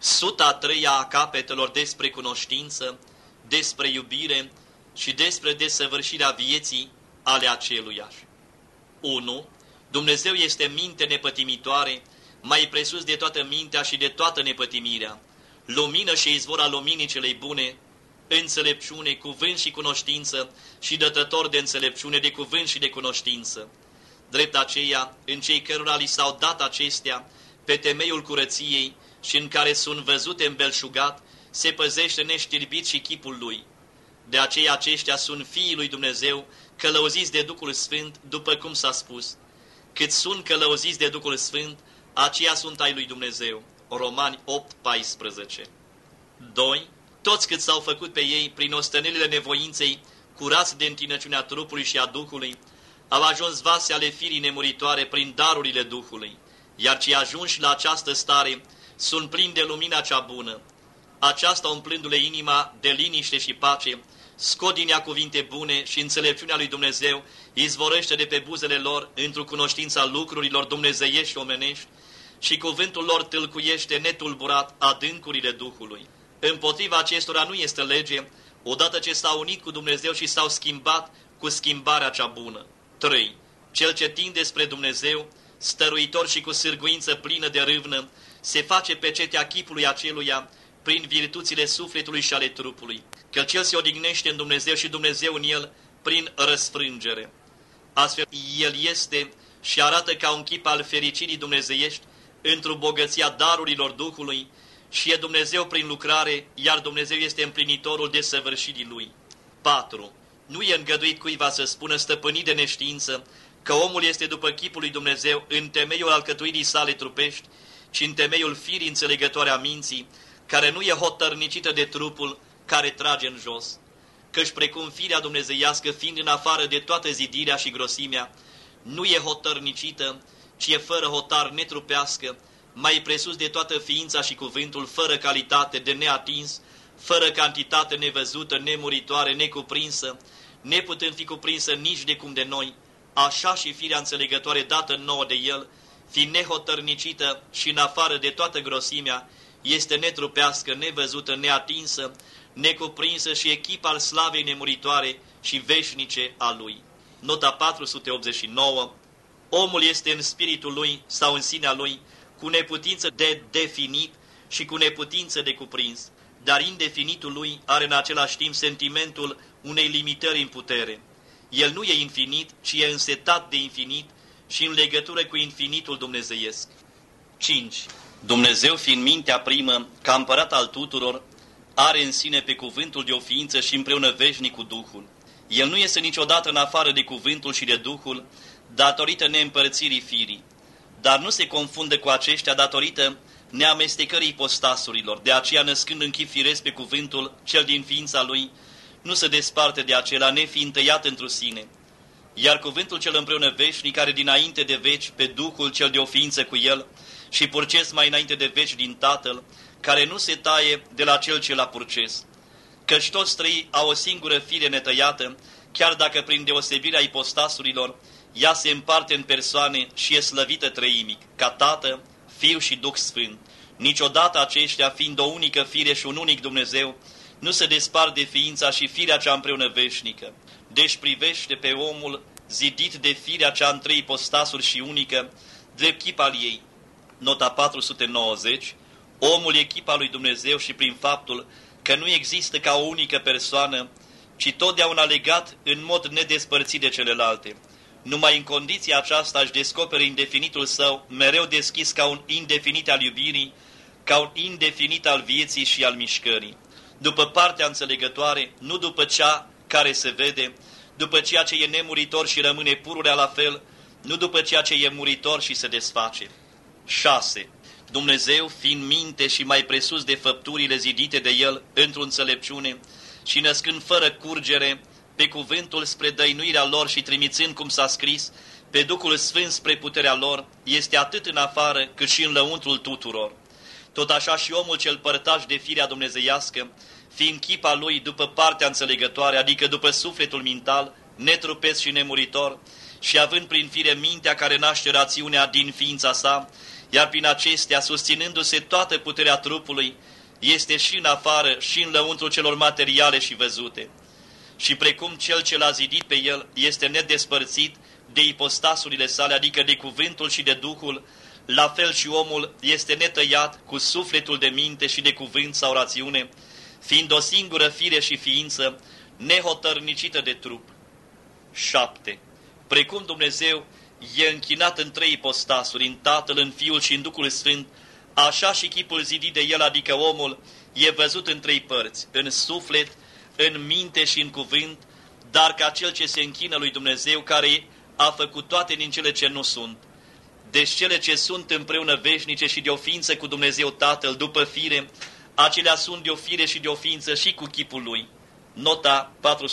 103-a a capetelor despre cunoștință, despre iubire și despre desăvârșirea vieții ale aceluiași. 1. Dumnezeu este minte nepătimitoare, mai presus de toată mintea și de toată nepătimirea, lumină și izvor al luminii celei bune, înțelepciune, cuvânt și cunoștință și dătător de înțelepciune, de cuvânt și de cunoștință. Drept aceea, în cei cărora li s-au dat acestea, pe temeiul curăției și în care sunt văzute îmbelșugat, se păzește neștirbit și chipul lui. De aceea aceștia sunt fiii lui Dumnezeu, călăuziți de Duhul Sfânt, după cum s-a spus. Cât sunt călăuziți de Duhul Sfânt, aceia sunt ai lui Dumnezeu. Romani 8:14. 2. Toți cât s-au făcut pe ei, prin ostenelile nevoinței, curați de întinăciunea trupului și a Duhului, au ajuns vase ale firii nemuritoare prin darurile Duhului, iar cei ajunși la această stare sunt plini de lumina cea bună. Aceasta, umplându-le inima de liniște și pace, scot din ea cuvinte bune și înțelepciunea lui Dumnezeu izvorăște de pe buzele lor într-o cunoștința lucrurilor dumnezeiești și omenești și cuvântul lor tâlcuiește netulburat adâncurile Duhului. Împotriva acestora nu este lege, odată ce s-au unit cu Dumnezeu și s-au schimbat cu schimbarea cea bună. 3. Cel ce tinde spre Dumnezeu, stăruitor și cu sârguință plină de râvnă, se face pecetea chipului aceluia prin virtuțile sufletului și ale trupului, că cel se odihnește în Dumnezeu și Dumnezeu în el prin răsfrângere. Astfel, el este și arată ca un chip al fericirii dumnezeiești într-o bogăția darurilor Duhului și e Dumnezeu prin lucrare, iar Dumnezeu este împlinitorul desăvârșirii Lui. 4. Nu e îngăduit cuiva să spună stăpânit de neștiință că omul este după chipul lui Dumnezeu în temeiul alcătuirii sale trupești, ci în temeiul firii înțelegătoare a minții, care nu e hotărnicită de trupul care trage în jos. Căci precum firea dumnezeiască, fiind în afară de toată zidirea și grosimea, nu e hotărnicită, ci e fără hotar netrupească, mai presus de toată ființa și cuvântul, fără calitate, de neatins, fără cantitate nevăzută, nemuritoare, necuprinsă, neputând fi cuprinsă nici de cum de noi, așa și firea înțelegătoare dată nouă de El, fiind nehotărnicită și în afară de toată grosimea, este netrupească, nevăzută, neatinsă, necuprinsă și echip al slavei nemuritoare și veșnice a Lui. Nota 489. Omul este în spiritul lui sau în sinea lui, cu neputință de definit și cu neputință de cuprins, dar indefinitul lui are în același timp sentimentul unei limitări în putere. El nu e infinit, ci e însetat de infinit și în legătură cu infinitul dumnezeiesc. 5. Dumnezeu, fiind mintea primă, ca împărat al tuturor, are în sine pe cuvântul de o ființă și împreună veșnic cu Duhul. El nu este niciodată în afară de cuvântul și de Duhul, datorită neîmpărțirii firii, dar nu se confundă cu aceștia datorită neamestecării ipostasurilor, de aceea născând în chip firesc pe cuvântul cel din ființa lui, nu se desparte de acela, nefiind tăiat întru sine. Iar cuvântul cel împreună veșnic are dinainte de veci pe Duhul cel de o ființă cu el și purces mai înainte de veci din Tatăl, care nu se taie de la cel ce l-a purces. Căci toți trei au o singură fire netăiată, chiar dacă prin deosebirea ipostasurilor, ea se împarte în persoane și e slăvită treimic, ca Tată, Fiu și Duh Sfânt. Niciodată aceștia, fiind o unică fire și un unic Dumnezeu, nu se despart de ființa și firea cea împreună veșnică. Deci privește pe omul zidit de firea cea în trei ipostasuri și unică, drept chip al ei. Nota 490. Omul e chip al lui Dumnezeu și prin faptul că nu există ca o unică persoană, ci totdeauna legat în mod nedespărțit de celelalte. Numai în condiția aceasta își descoperă indefinitul său, mereu deschis ca un indefinit al iubirii, ca un indefinit al vieții și al mișcării. După partea înțelegătoare, nu după cea care se vede, după ceea ce e nemuritor și rămâne pururea la fel, nu după ceea ce e muritor și se desface. 6. Dumnezeu, fiind minte și mai presus de făpturile zidite de El într-o înțelepciune și născând fără curgere pe cuvântul spre dăinuirea lor și trimițând, cum s-a scris, pe Duhul Sfânt spre puterea lor, este atât în afară cât și în lăuntrul tuturor. Tot așa și omul cel părtaș de firea dumnezeiască, fiind chipa lui după partea înțelegătoare, adică după sufletul mental, netrupesc și nemuritor, și având prin fire mintea care naște rațiunea din ființa sa, iar prin acestea, susținându-se toată puterea trupului, este și în afară și în lăuntru celor materiale și văzute. Și precum cel ce l-a zidit pe el este nedespărțit de ipostasurile sale, adică de cuvântul și de Duhul, la fel și omul este netăiat cu sufletul de minte și de cuvânt sau rațiune, fiind o singură fire și ființă, nehotărnicită de trup. 7. Precum Dumnezeu e închinat în 3 ipostasuri, în Tatăl, în Fiul și în Duhul Sfânt, așa și chipul zidit de el, adică omul, e văzut în 3 părți, în suflet, în minte și în cuvânt, dar ca cel ce se închină lui Dumnezeu, care a făcut toate din cele ce nu sunt. Deci cele ce sunt împreună veșnice și de o ființă cu Dumnezeu Tatăl, după fire, acelea sunt de o fire și de o ființă și cu chipul lui. Nota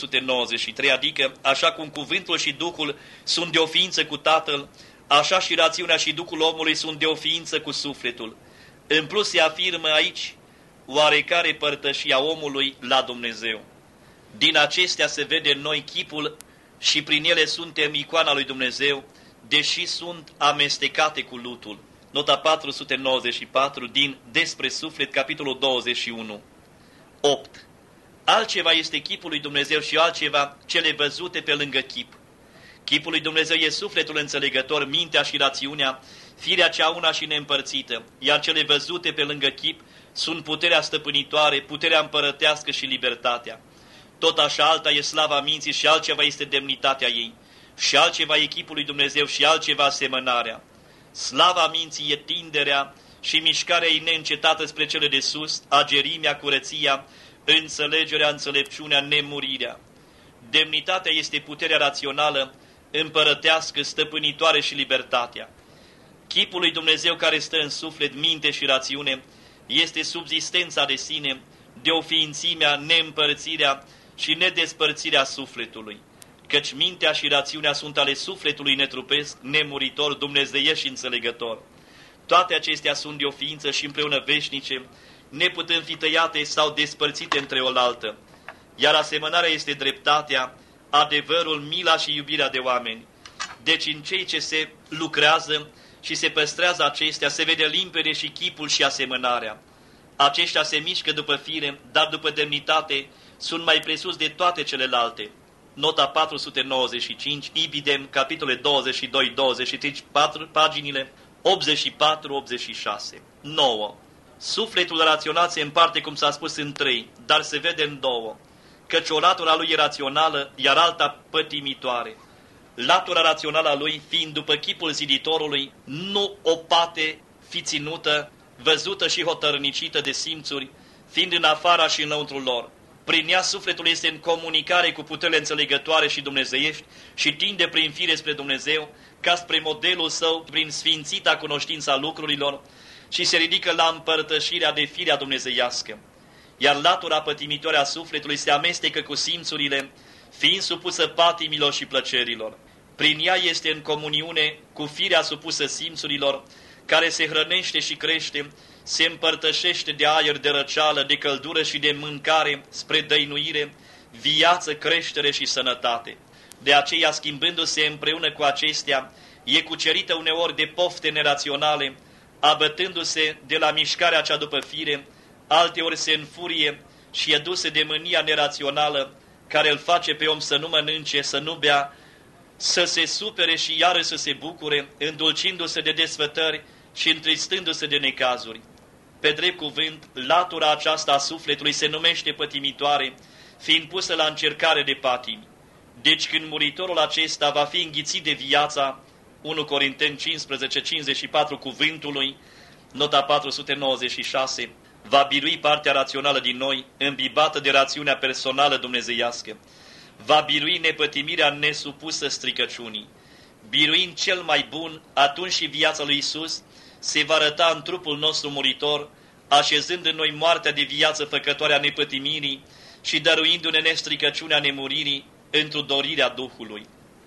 493, adică așa cum cuvântul și Duhul sunt de o ființă cu Tatăl, așa și rațiunea și Duhul omului sunt de o ființă cu sufletul. În plus se afirmă aici oarecare părtășia omului la Dumnezeu. Din acestea se vede în noi chipul și prin ele suntem icoana lui Dumnezeu, deși sunt amestecate cu lutul. Nota 494 din Despre suflet, capitolul 21. 8. Altceva este chipul lui Dumnezeu și altceva cele văzute pe lângă chip. Chipul lui Dumnezeu e sufletul înțelegător, mintea și rațiunea, firea cea una și neîmpărțită, iar cele văzute pe lângă chip sunt puterea stăpânitoare, puterea împărătească și libertatea. Tot așa alta e slava minții și altceva este demnitatea ei. Și altceva e chipul lui Dumnezeu și altceva asemănarea. Slava minții e tinderea și mișcarea ei neîncetată spre cele de sus, agerimea, curăția, înțelegerea, înțelepciunea, nemurirea. Demnitatea este puterea rațională, împărătească, stăpânitoare și libertatea. Chipul lui Dumnezeu care stă în suflet, minte și rațiune este subzistența de sine, de o ființimea, neîmpărțirea și nedespărțirea sufletului. Căci mintea și rațiunea sunt ale sufletului netrupesc, nemuritor, dumnezeiesc și înțelegător. Toate acestea sunt de o ființă și împreună veșnice, neputând fi tăiate sau despărțite între oaltă. Iar asemănarea este dreptatea, adevărul, mila și iubirea de oameni. Deci în cei ce se lucrează și se păstrează acestea, se vede limpede și chipul și asemănarea. Aceștia se mișcă după fire, dar după demnitate sunt mai presus de toate celelalte. Nota 495, Ibidem, capitole 22-23, paginile 84-86. 9. Sufletul rațional se împarte, cum s-a spus, în 3, dar se vede în 2, căci o latura lui e rațională, iar alta pătimitoare. Latura rațională a lui, fiind după chipul ziditorului, nu o poate fi ținută, văzută și hotărnicită de simțuri, fiind în afara și înăuntrul lor. Prin ea sufletul este în comunicare cu puterile înțelegătoare și dumnezeiești și tinde prin fire spre Dumnezeu, ca spre modelul său, prin sfințita cunoștința lucrurilor, și se ridică la împărtășirea de firea dumnezeiască. Iar latura pătimitoare a sufletului se amestecă cu simțurile, fiind supusă patimilor și plăcerilor. Prin ea este în comuniune cu firea supusă simțurilor, care se hrănește și crește, se împărtășește de aer, de răceală, de căldură și de mâncare spre dăinuire, viață, creștere și sănătate. De aceea, schimbându-se împreună cu acestea, e cucerită uneori de pofte neraționale, abătându-se de la mișcarea cea după fire, alteori se înfurie și e dusă de mânia nerațională, care îl face pe om să nu mănânce, să nu bea, să se supere și iară să se bucure, îndulcindu-se de desfătări și întristându-se de necazuri. Pe drept cuvânt, latura aceasta a sufletului se numește pătimitoare, fiind pusă la încercare de patimi. Deci când muritorul acesta va fi înghițit de viața, 1 Corinteni 15:54 cuvântului, nota 496, va birui partea rațională din noi, îmbibată de rațiunea personală dumnezeiască. Va birui nepătimirea nesupusă stricăciunii. Biruind cel mai bun, atunci și viața lui Iisus se va arăta în trupul nostru muritor, așezând în noi moartea de viață făcătoare a nepătimirii și dăruindu-ne nestricăciunea nemuririi într-o dorirea Duhului.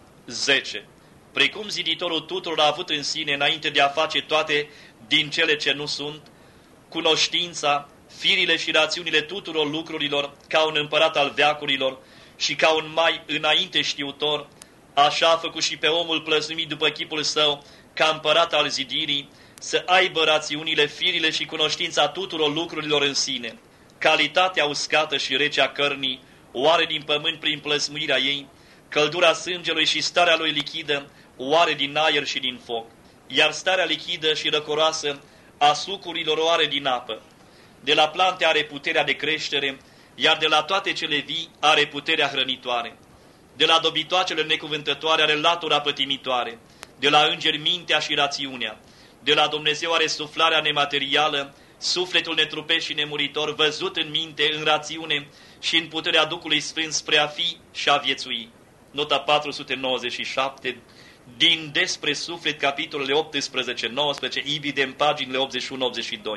10. Precum ziditorul tuturor a avut în sine, înainte de a face toate din cele ce nu sunt, cunoștința, firile și rațiunile tuturor lucrurilor, ca un împărat al veacurilor și ca un mai înainte știutor, așa a făcut și pe omul plăsnumit după chipul său, ca împărat al zidirii, să aibă rațiunile, firile și cunoștința tuturor lucrurilor în sine, calitatea uscată și rece a cărnii, oare din pământ prin plăsmuirea ei, căldura sângelui și starea lui lichidă, oare din aer și din foc, iar starea lichidă și răcoroasă a sucurilor oare din apă. De la plante are puterea de creștere, iar de la toate cele vii are puterea hrănitoare. De la dobitoacele necuvântătoare are latura pătimitoare, de la îngeri mintea și rațiunea, de la Dumnezeu are suflarea nematerială, sufletul netrupesc și nemuritor, văzut în minte, în rațiune și în puterea Duhului Sfânt spre a fi și a viețui. Nota 497, din Despre Suflet, capitolele 18-19, evident paginile 81-82.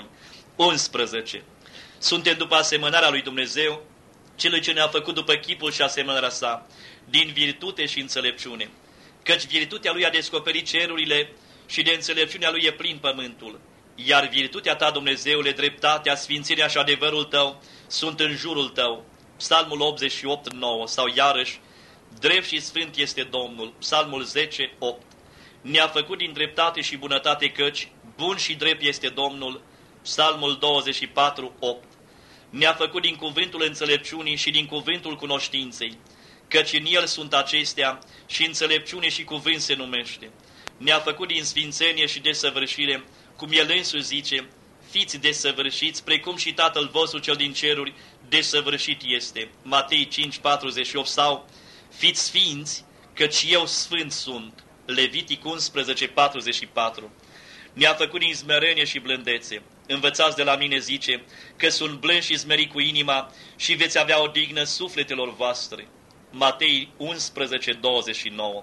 11. Suntem după asemănarea lui Dumnezeu, Celui ce ne-a făcut după chipul și asemănarea sa, din virtute și înțelepciune, căci virtutea lui a descoperit cerurile și de înțelepciunea lui e plin pământul, iar virtutea ta, Dumnezeule, dreptatea, sfințirea și adevărul tău sunt în jurul tău. Psalmul 88, 9, sau iarăși, drept și sfânt este Domnul, Psalmul 10, 8. Ne-a făcut din dreptate și bunătate căci bun și drept este Domnul, Psalmul 24, 8. Ne-a făcut din cuvântul înțelepciunii și din cuvântul cunoștinței, căci în el sunt acestea și înțelepciune și cuvânt se numește. Ne-a făcut din sfințenie și desăvârșire, cum el însuși zice, fiți desăvârșiți, precum și Tatăl vostru cel din ceruri desăvârșit este. Matei 5, 48, sau fiți sfinți, căci eu sfânt sunt. Levitic 11, 44. Ne-a făcut din smerenie și blândețe. Învățați de la mine, zice, că sunt blând și smerit cu inima și veți avea o dignă sufletelor voastre. Matei 11, 29,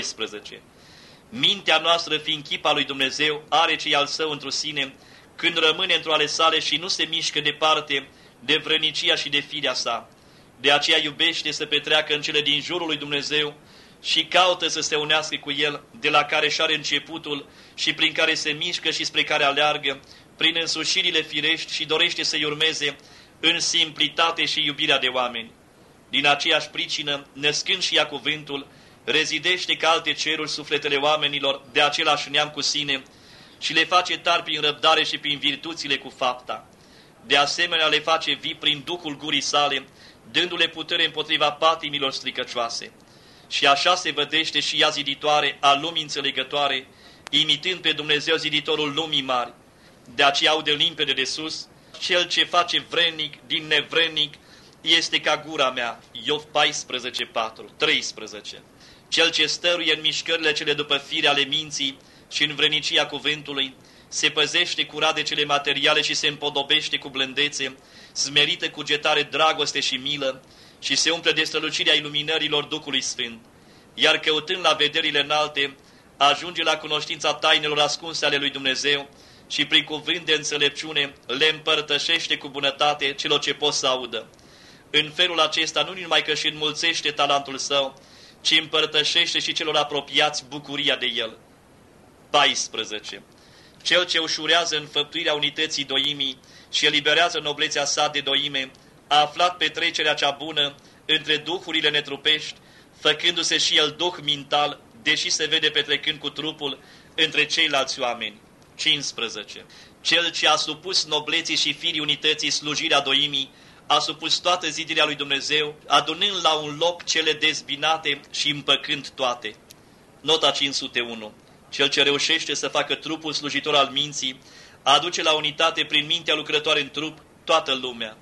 12. Mintea noastră, fiind chipa lui Dumnezeu, are ce al său într-o sine, când rămâne într-o ale sale și nu se mișcă departe de vrănicia și de firea sa. De aceea iubește să petreacă în cele din jurul lui Dumnezeu și caută să se unească cu el, de la care și are începutul și prin care se mișcă și spre care aleargă, prin însușirile firești și dorește să-i urmeze în simplitate și iubirea de oameni. Din aceeași pricină, născând și ea cuvântul, rezidește ca alte ceruri sufletele oamenilor de același neam cu sine și le face tari prin răbdare și prin virtuțile cu fapta. De asemenea le face vii prin Duhul gurii sale, dându-le putere împotriva patimilor stricăcioase. Și așa se vădește și ea ziditoare a lumii înțelegătoare, imitând pe Dumnezeu ziditorul lumii mari. De aceea aude limpede de sus, cel ce face vrednic din nevrednic este ca gura mea. Iov 14, 4, 13. Cel ce stăruie în mișcările cele după fire ale minții și în vrănicia cuvântului, se păzește curat de cele materiale și se împodobește cu blândețe, smerită cugetare, dragoste și milă, și se umple de strălucirea iluminărilor Duhului Sfânt. Iar căutând la vederile înalte, ajunge la cunoștința tainelor ascunse ale lui Dumnezeu și prin cuvânt de înțelepciune le împărtășește cu bunătate celor ce pot să audă. În felul acesta nu numai că își înmulțește talentul său, ci împărtășește și celor apropiați bucuria de el. 14. Cel ce ușurează înfăptuirea unității doimii și eliberează noblețea sa de doime, a aflat petrecerea cea bună între duhurile netrupești, făcându-se și el duh mental, deși se vede petrecând cu trupul între ceilalți oameni. 15. Cel ce a supus nobleții și firii unității slujirea doimii, a supus toată zidirea lui Dumnezeu, adunând la un loc cele dezbinate și împăcând toate. Nota 501. Cel ce reușește să facă trupul slujitor al minții, aduce la unitate prin mintea lucrătoare în trup toată lumea.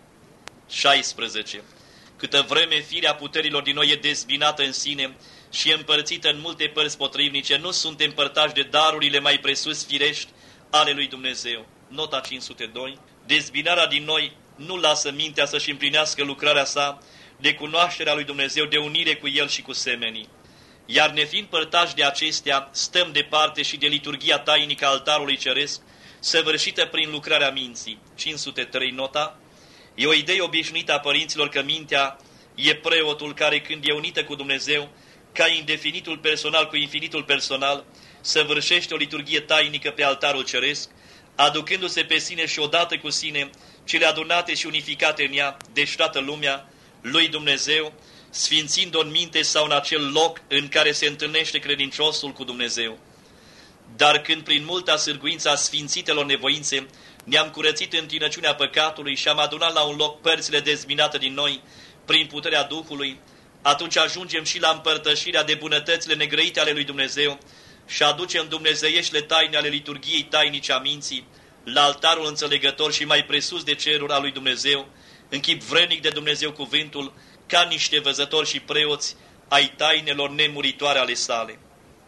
16. Câtă vreme firea puterilor din noi e dezbinată în sine și e împărțită în multe părți potrivnice, nu suntem părtași de darurile mai presus firești ale lui Dumnezeu. Nota 502. Dezbinarea din noi nu lasă mintea să-și împlinească lucrarea sa de cunoașterea lui Dumnezeu, de unire cu El și cu semenii. Iar nefiind părtași de acestea, stăm departe și de liturghia tainică a altarului ceresc, săvârșită prin lucrarea minții. 503 nota. E o idee obișnuită a părinților că mintea e preotul care, când e unită cu Dumnezeu, ca indefinitul personal cu infinitul personal, săvârșește o liturghie tainică pe altarul ceresc, aducându-se pe sine și odată cu sine cele adunate și unificate în ea, deci toată lumea, lui Dumnezeu, sfințind-o în minte sau în acel loc în care se întâlnește credinciosul cu Dumnezeu. Dar când prin multa sârguință a sfințitelor nevoințe ne-am curățit întinăciunea păcatului și am adunat la un loc părțile dezbinate din noi prin puterea Duhului, atunci ajungem și la împărtășirea de bunătățile negrăite ale lui Dumnezeu și aducem dumnezeieștile taine ale liturghiei tainice a minții la altarul înțelegător și mai presus de cerul al lui Dumnezeu, în chip vrednic de Dumnezeu cuvântul, ca niște văzători și preoți ai tainelor nemuritoare ale sale.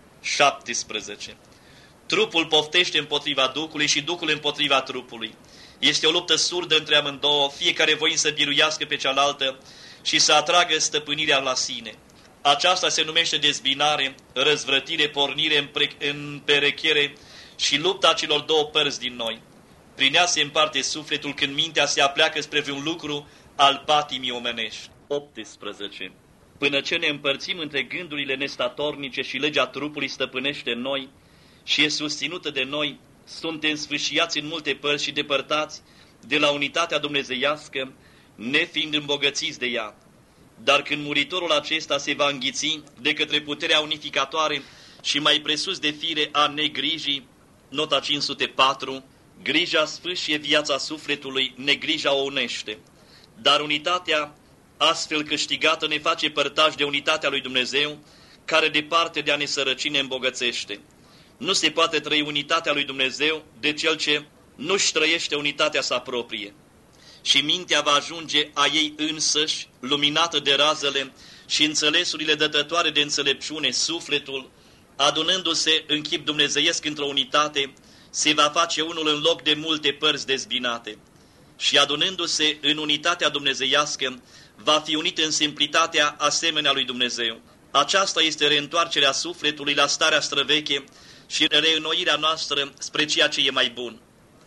17. Trupul poftește împotriva Duhului și Duhul împotriva trupului. Este o luptă surdă între amândouă, fiecare voind să biruiască pe cealaltă și să atragă stăpânirea la sine. Aceasta se numește dezbinare, răzvrătire, pornire, împerechere și lupta celor două părți din noi. Prin ea se împarte sufletul când mintea se apleacă spre un lucru al patimii omenești. 18. Până ce ne împărțim între gândurile nestatornice și legea trupului stăpânește în noi și e susținută de noi, suntem sfâșiați în multe părți și depărtați de la unitatea dumnezeiască, nefiind îmbogățiți de ea. Dar când muritorul acesta se va înghiți de către puterea unificatoare și mai presus de fire a negrijii, nota 504, grija sfâșie viața sufletului, negrija o unește. Dar unitatea astfel câștigată ne face părtași de unitatea lui Dumnezeu, care departe de a ne sărăci ne îmbogățește. Nu se poate trăi unitatea lui Dumnezeu de cel ce nu-și trăiește unitatea sa proprie. Și mintea va ajunge a ei însăși, luminată de razele și înțelesurile dătătoare de înțelepciune, sufletul, adunându-se în chip dumnezeiesc într-o unitate, se va face unul în loc de multe părți dezbinate. Și adunându-se în unitatea dumnezeiască, va fi unit în simplitatea asemenea lui Dumnezeu. Aceasta este reîntoarcerea sufletului la starea străveche și reînnoirea noastră spre ceea ce e mai bun.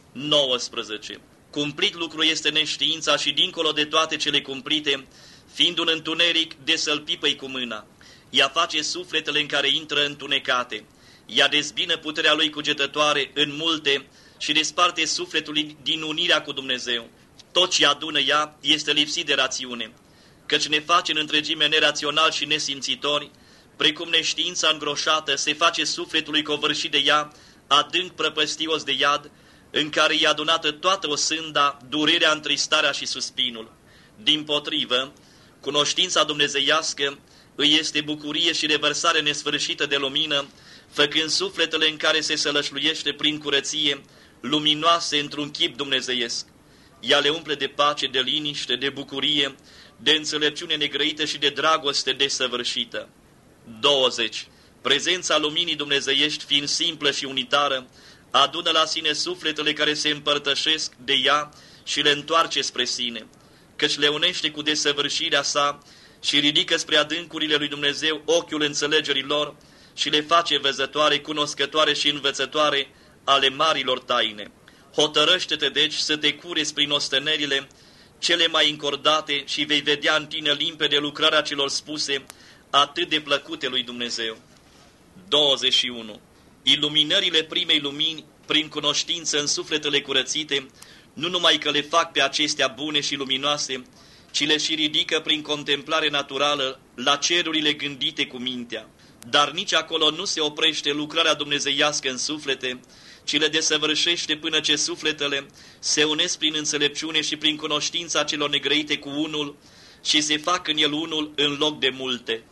19. Cumplit lucru este neștiința și dincolo de toate cele cumplite, fiind un întuneric de să-l pipăi cu mâna. Ea face sufletele în care intră întunecate. Ea dezbină puterea lui cugetătoare în multe și desparte sufletul din unirea cu Dumnezeu. Tot ce adună ea este lipsit de rațiune, căci ne face în întregime nerațional și nesimțitori, precum neștiința îngroșată se face sufletului covârșit de ea, adânc prăpăstios de iad, în care e adunată toată osânda, durerea, întristarea și suspinul. Dimpotrivă, cunoștința dumnezeiască îi este bucurie și revărsare nesfârșită de lumină, făcând sufletele în care se sălășluiește prin curăție, luminoase într-un chip dumnezeiesc. Ea le umple de pace, de liniște, de bucurie, de înțelepciune negrăită și de dragoste desăvârșită. 20. Prezența luminii dumnezeiești, fiind simplă și unitară, adună la sine sufletele care se împărtășesc de ea și le întoarce spre sine, căci le unește cu desăvârșirea sa și ridică spre adâncurile lui Dumnezeu ochiul înțelegerii lor și le face văzătoare, cunoscătoare și învățătoare ale marilor taine. Hotărăște-te deci să te cureți prin ostenerile cele mai încordate și vei vedea în tine limpede lucrarea celor spuse atât de plăcute lui Dumnezeu. 21. Iluminările primei lumini, prin cunoștință în sufletele curățite, nu numai că le fac pe acestea bune și luminoase, ci le și ridică prin contemplare naturală la cerurile gândite cu mintea. Dar nici acolo nu se oprește lucrarea dumnezeiască în suflete, ci le desăvârșește până ce sufletele se unesc prin înțelepciune și prin cunoștința celor negrăite cu unul și se fac în el unul în loc de multe.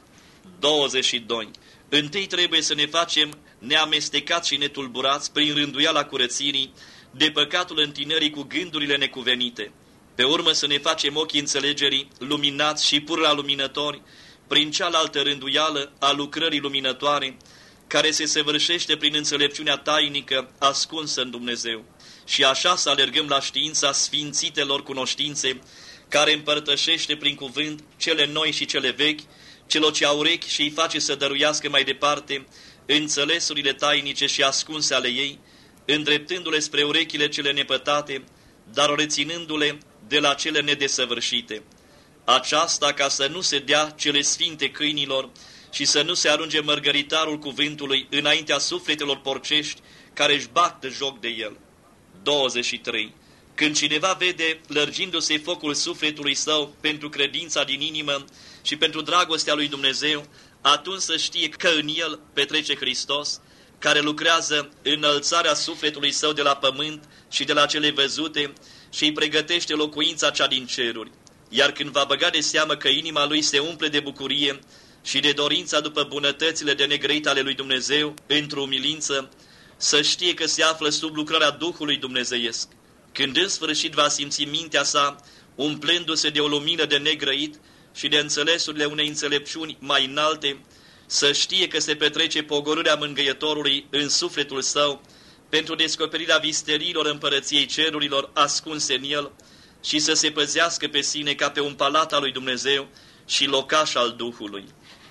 22. Întâi trebuie să ne facem neamestecați și netulburați prin rânduiala curățirii de păcatul întinării cu gândurile necuvenite. Pe urmă să ne facem ochii înțelegerii luminați și pur luminători prin cealaltă rânduială a lucrării luminătoare, care se săvârșește prin înțelepciunea tainică ascunsă în Dumnezeu. Și așa să alergăm la știința sfințitelor cunoștințe, care împărtășește prin cuvânt cele noi și cele vechi, celor ce au urechi și îi face să dăruiască mai departe înțelesurile tainice și ascunse ale ei, îndreptându-le spre urechile cele nepătate, dar reținându-le de la cele nedesăvârșite. Aceasta ca să nu se dea cele sfinte câinilor și să nu se arunce mărgăritarul cuvântului înaintea sufletelor porcești care își bat joc de el. 23. Când cineva vede lărgindu-se focul sufletului său pentru credința din inimă și pentru dragostea lui Dumnezeu, atunci să știe că în el petrece Hristos, care lucrează înălțarea sufletului său de la pământ și de la cele văzute și îi pregătește locuința cea din ceruri. Iar când va băga de seamă că inima lui se umple de bucurie și de dorința după bunătățile de negrăit ale lui Dumnezeu, într-o umilință, să știe că se află sub lucrarea Duhului Dumnezeiesc. Când în sfârșit va simți mintea sa umplându-se de o lumină de negrăit și de înțelesurile unei înțelepciuni mai înalte, să știe că se petrece pogorârea Mângâietorului în sufletul său pentru descoperirea visteriilor împărăției cerurilor ascunse în el și să se păzească pe sine ca pe un palat al lui Dumnezeu și locaș al Duhului.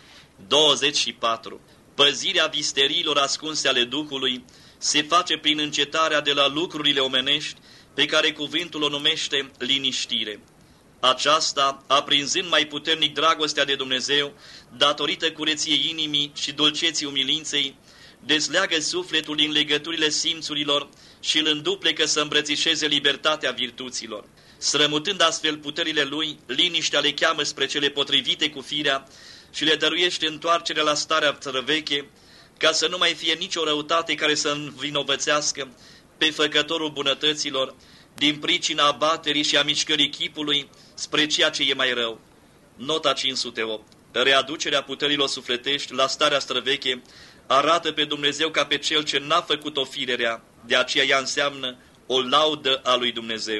24. Păzirea visteriilor ascunse ale Duhului se face prin încetarea de la lucrurile omenești pe care cuvântul o numește liniștire. Aceasta, aprinzând mai puternic dragostea de Dumnezeu, datorită curăției inimii și dulceții umilinței, dezleagă sufletul din legăturile simțurilor și îl înduplecă să îmbrățișeze libertatea virtuților. Strămutând astfel puterile lui, liniștea le cheamă spre cele potrivite cu firea și le dăruiește întoarcerea la starea străveche, ca să nu mai fie nicio răutate care să învinovățească pe făcătorul bunătăților, din pricina abaterii și a mișcării chipului spre ceea ce e mai rău. Nota 508. Readucerea puterilor sufletești la starea străveche arată pe Dumnezeu ca pe Cel ce n-a făcut-o firerea, de aceea ea înseamnă o laudă a lui Dumnezeu.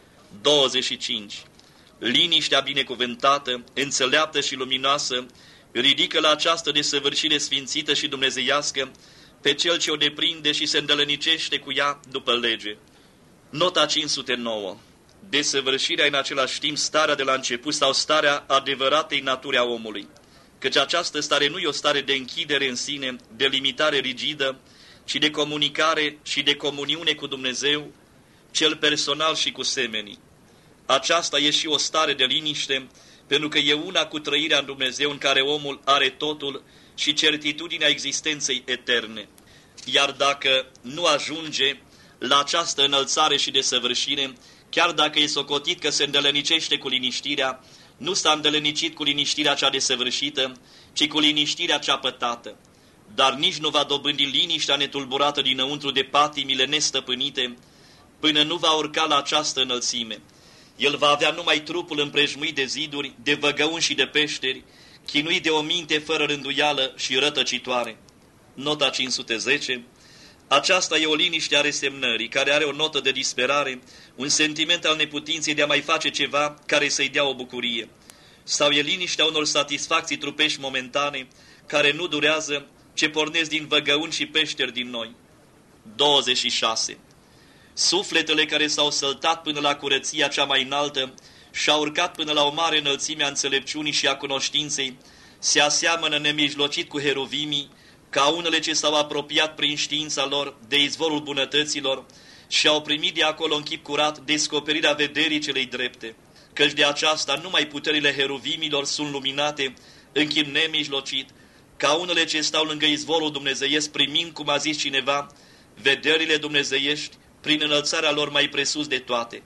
25. Liniștea binecuvântată, înțeleaptă și luminoasă, ridică la această desăvârșire sfințită și dumnezeiască pe Cel ce o deprinde și se îndălănicește cu ea după lege. Nota 509. Desăvârșirea în același timp starea de la început sau starea adevăratei naturi a omului, căci această stare nu e o stare de închidere în sine, de limitare rigidă, ci de comunicare și de comuniune cu Dumnezeu, cel personal și cu semenii. Aceasta e și o stare de liniște, pentru că e una cu trăirea în Dumnezeu în care omul are totul și certitudinea existenței eterne. Iar dacă nu ajunge la această înălțare și desăvârșire, chiar dacă e socotit că se îndălănicește cu liniștirea, nu s-a îndălănicit cu liniștirea cea desăvârșită, ci cu liniștirea cea pătată. Dar nici nu va dobândi liniștea netulburată dinăuntru de patimile nestăpânite, până nu va urca la această înălțime. El va avea numai trupul împrejmuit de ziduri, de văgăuni și de peșteri, chinuit de o minte fără rânduială și rătăcitoare. Nota 510. Aceasta e o liniște a resemnării, care are o notă de disperare, un sentiment al neputinței de a mai face ceva care să-i dea o bucurie. Sau e liniștea unor satisfacții trupești momentane, care nu durează, ce pornesc din văgăuni și peșteri din noi. 26. Sufletele care s-au săltat până la curăția cea mai înaltă și au urcat până la o mare înălțime a înțelepciunii și a cunoștinței, se aseamănă nemijlocit cu heruvimii, ca unele ce s-au apropiat prin știința lor de izvorul bunătăților și au primit de acolo în chip curat descoperirea vederii celei drepte, căci de aceasta numai puterile heruvimilor sunt luminate în chip nemijlocit, ca unele ce stau lângă izvorul dumnezeiesc primind, cum a zis cineva, vederile dumnezeiești prin înălțarea lor mai presus de toate.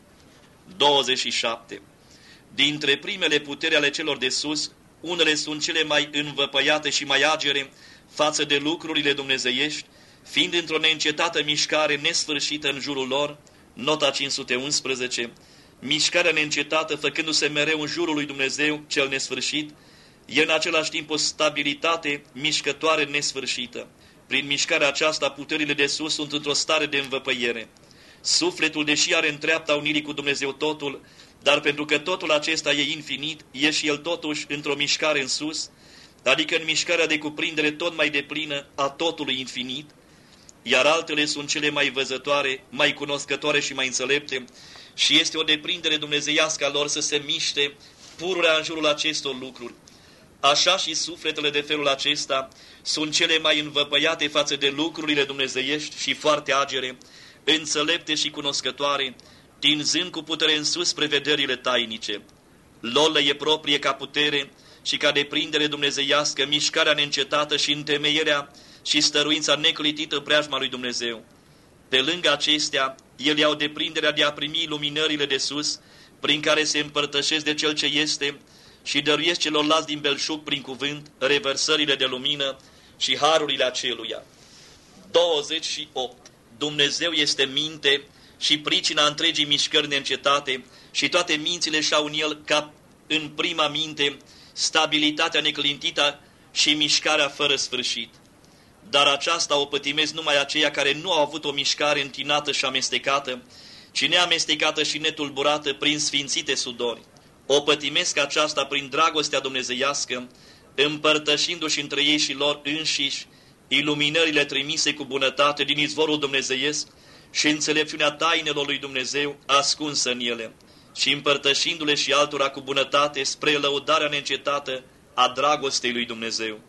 27. Dintre primele puteri ale celor de sus, unele sunt cele mai învăpăiate și mai agere față de lucrurile dumnezeiești, fiind într-o neîncetată mișcare nesfârșită în jurul lor, nota 511, mișcarea neîncetată făcându-se mereu în jurul lui Dumnezeu cel nesfârșit, e în același timp o stabilitate mișcătoare nesfârșită. Prin mișcarea aceasta, puterile de sus sunt într-o stare de învăpăiere. Sufletul, deși are în treapta unirii cu Dumnezeu totul, dar pentru că totul acesta e infinit, e și el totuși într-o mișcare în sus, adică în mișcarea de cuprindere tot mai deplină a totului infinit, iar altele sunt cele mai văzătoare, mai cunoscătoare și mai înțelepte, și este o deprindere dumnezeiască a lor să se miște pururea în jurul acestor lucruri. Așa și sufletele de felul acesta sunt cele mai învăpăiate față de lucrurile dumnezeiești și foarte agere, înțelepte și cunoscătoare, tinzând cu putere în sus prevederile tainice. Lor le e proprie ca putere și ca deprindere dumnezeiască mișcarea neîncetată și întemeierea și stăruința neclitită preajma lui Dumnezeu. Pe lângă acestea, ele au deprinderea de a primi luminările de sus, prin care se împărtășesc de Cel ce este și dăruiesc celorlalți din belșug prin cuvânt revărsările de lumină și harurile aceluia. 28. Dumnezeu este minte și pricina întregii mișcări neîncetate și toate mințile și-au în el ca în prima minte stabilitatea neclintită și mișcarea fără sfârșit. Dar aceasta o pătimesc numai aceia care nu au avut o mișcare întinată și amestecată, ci neamestecată și netulburată prin sfințite sudori. O pătimesc aceasta prin dragostea dumnezeiască, împărtășindu-și între ei și lor înșiși iluminările trimise cu bunătate din izvorul dumnezeiesc și înțelepciunea tainelor lui Dumnezeu ascunsă în ele, și împărtășindu-le și altora cu bunătate spre lăudarea neîncetată a dragostei lui Dumnezeu.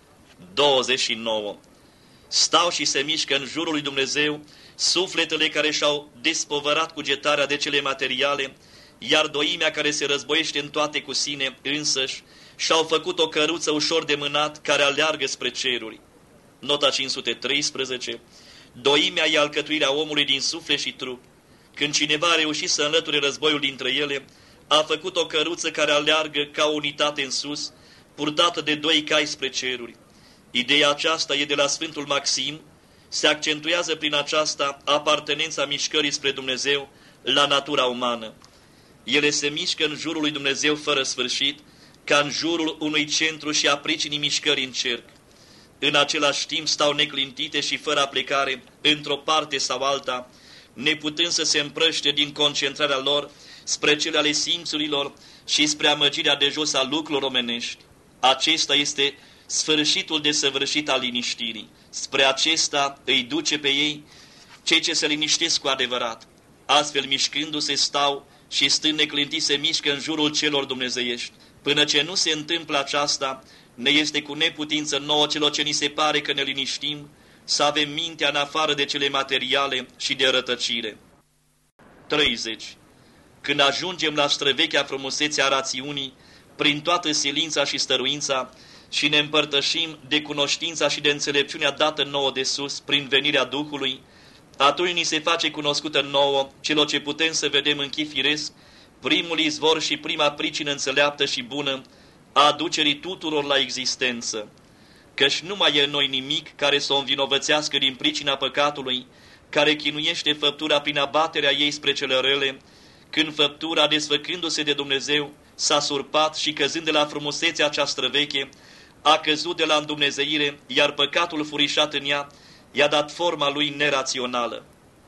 29. Stau și se mișcă în jurul lui Dumnezeu sufletele care și-au despovărat cugetarea de cele materiale, iar doimea care se războiește în toate cu sine însăși și-au făcut o căruță ușor de mânat care aleargă spre ceruri. Nota 513. Doimea e alcătuirea omului din suflet și trup. Când cineva a reușit să înlăture războiul dintre ele, a făcut o căruță care aleargă ca o unitate în sus, purtată de doi cai spre ceruri. Ideea aceasta e de la Sfântul Maxim, se accentuează prin aceasta apartenența mișcării spre Dumnezeu la natura umană. Ele se mișcă în jurul lui Dumnezeu fără sfârșit, ca în jurul unui centru și a pricinii mișcării în cerc. În același timp stau neclintite și fără aplecare într-o parte sau alta, neputând să se împrăște din concentrarea lor spre cele ale simțurilor și spre amăgirea de jos a lucrurilor omenești. Acesta este sfârșitul desăvârșit al liniștirii. Spre acesta îi duce pe ei cei ce se liniștesc cu adevărat. Astfel, mișcându-se, stau și stând neclintiți se mișcă în jurul celor dumnezeiești. Până ce nu se întâmplă aceasta, ne este cu neputință nouă celor ce ni se pare că ne liniștim, să avem mintea în afară de cele materiale și de rătăcire. 30. Când ajungem la străvechea frumusețe a rațiunii, prin toată silința și stăruința, și ne împărtășim de cunoștința și de înțelepciunea dată nouă de sus, prin venirea Duhului, atunci ni se face cunoscută nouă, celor ce putem să vedem în chip firesc, primul izvor și prima pricină înțeleaptă și bună a aducerii tuturor la existență. Căci nu mai e în noi nimic care să o învinovățească din pricina păcatului, care chinuiește făptura prin abaterea ei spre cele rele, când făptura, desfăcându-se de Dumnezeu, s-a surpat și căzând de la frumusețea cea străveche, a căzut de la îndumnezeire, iar păcatul furișat în ea i-a dat forma lui nerațională.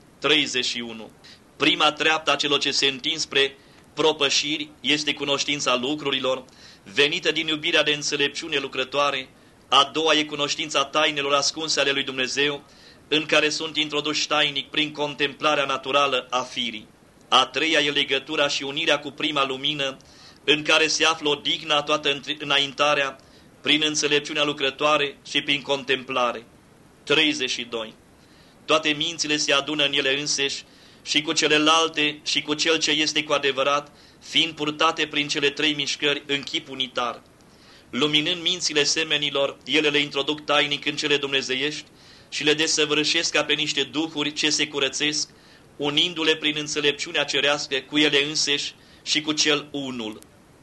31. Prima treaptă a celor ce se întind spre propășiri este cunoștința lucrurilor, venită din iubirea de înțelepciune lucrătoare. A doua e cunoștința tainelor ascunse ale lui Dumnezeu, în care sunt introduși tainic prin contemplarea naturală a firii. A treia e legătura și unirea cu prima lumină, în care se află odihna toată înaintarea, prin înțelepciunea lucrătoare și prin contemplare. 32. Toate mințile se adună în ele înseși și cu celelalte și cu cel ce este cu adevărat, fiind purtate prin cele trei mișcări în chip unitar. Luminând mințile semenilor, ele le introduc tainic în cele dumnezeiești și le desăvârșesc ca pe niște duhuri ce se curățesc, unindu-le prin înțelepciunea cerească cu ele înseși și cu cel unul.